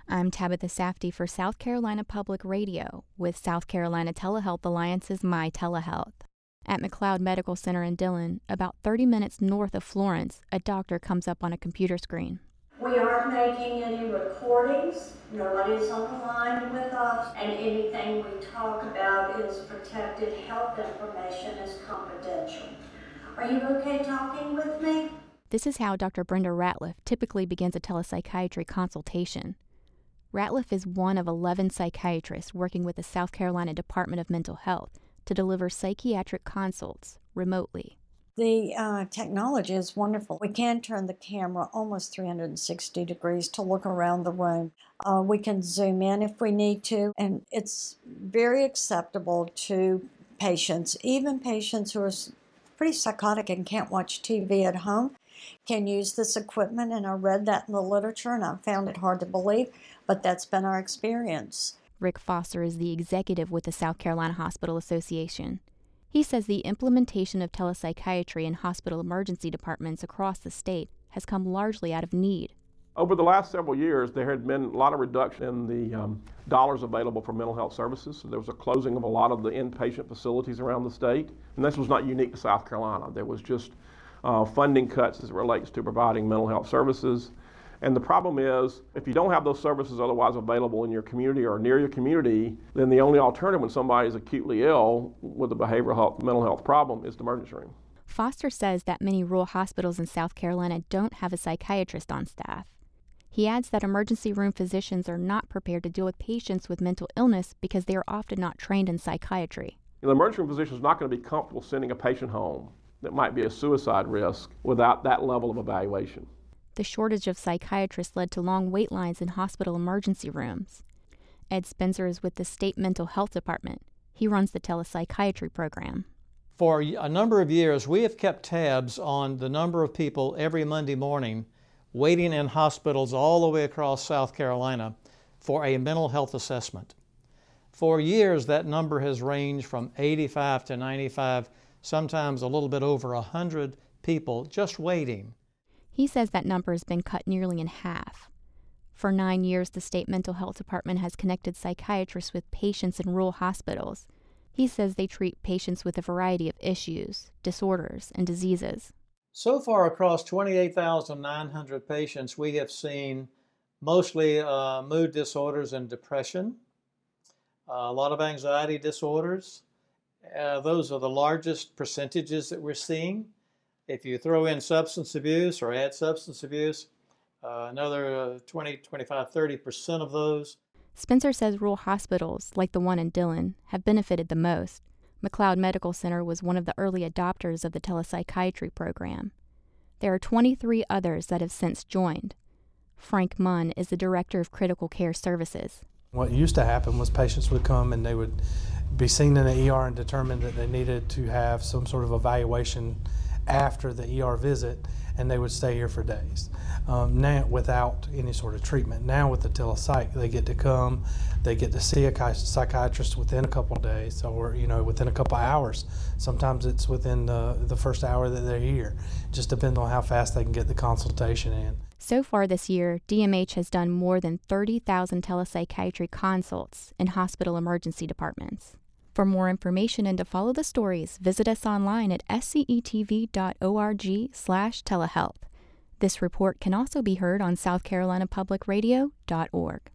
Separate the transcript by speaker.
Speaker 1: I'm Tabitha Safdie for South Carolina Public Radio with South Carolina Telehealth Alliance's My Telehealth. At McLeod Medical Center in Dillon, about 30 minutes north of Florence, a doctor comes up on a computer screen.
Speaker 2: We aren't making any recordings, nobody's on the line with us, and anything we talk about is protected health information is confidential. Are you okay talking with me?
Speaker 1: This is how Dr. Brenda Ratliff typically begins a telepsychiatry consultation. Ratliff is one of 11 psychiatrists working with the South Carolina Department of Mental Health to deliver psychiatric consults remotely.
Speaker 3: The technology is wonderful. We can turn the camera almost 360 degrees to look around the room. We can zoom in if we need to, and it's very acceptable to patients, even patients who are pretty psychotic and can't watch TV at home can use this equipment, and I read that in the literature and I found it hard to believe, but that's been our experience.
Speaker 1: Rick Foster is the executive with the South Carolina Hospital Association. He says the implementation of telepsychiatry in hospital emergency departments across the state has come largely out of need.
Speaker 4: Over the last several years, there had been a lot of reduction in the dollars available for mental health services. There was a closing of a lot of the inpatient facilities around the state, and this was not unique to South Carolina. There was just funding cuts as it relates to providing mental health services. And the problem is, if you don't have those services otherwise available in your community or near your community, then the only alternative when somebody is acutely ill with a behavioral health, mental health problem is the emergency room.
Speaker 1: Foster says that many rural hospitals in South Carolina don't have a psychiatrist on staff. He adds that emergency room physicians are not prepared to deal with patients with mental illness because they are often not trained in psychiatry.
Speaker 4: The emergency room physician is not going to be comfortable sending a patient home that might be a suicide risk without that level of evaluation.
Speaker 1: The shortage of psychiatrists led to long wait lines in hospital emergency rooms. Ed Spencer is with the State Mental Health Department. He runs the telepsychiatry program.
Speaker 5: For a number of years, we have kept tabs on the number of people every Monday morning waiting in hospitals all the way across South Carolina for a mental health assessment. For years, that number has ranged from 85 to 95, sometimes a little bit over 100 people just waiting.
Speaker 1: He says that number has been cut nearly in half. For 9 years, the State Mental Health Department has connected psychiatrists with patients in rural hospitals. He says they treat patients with a variety of issues, disorders, and diseases.
Speaker 5: So far, across 28,900 patients, we have seen mostly mood disorders and depression, a lot of anxiety disorders. Those are the largest percentages that we're seeing. If you throw in substance abuse or add substance abuse, another 20, 25, 30% of those.
Speaker 1: Spencer says rural hospitals, like the one in Dillon, have benefited the most. McLeod Medical Center was one of the early adopters of the telepsychiatry program. There are 23 others that have since joined. Frank Munn is the director of critical care services.
Speaker 6: What used to happen was patients would come and they would be seen in the ER and determine that they needed to have some sort of evaluation after the ER visit, and they would stay here for days. Now, without any sort of treatment. Now with the telepsych, they get to come, they get to see a psychiatrist within a couple of days, or within a couple of hours. Sometimes it's within the first hour that they're here. Just depends on how fast they can get the consultation in.
Speaker 1: So far this year, DMH has done more than 30,000 telepsychiatry consults in hospital emergency departments. For more information and to follow the stories, visit us online at scetv.org/telehealth. This report can also be heard on southcarolinapublicradio.org.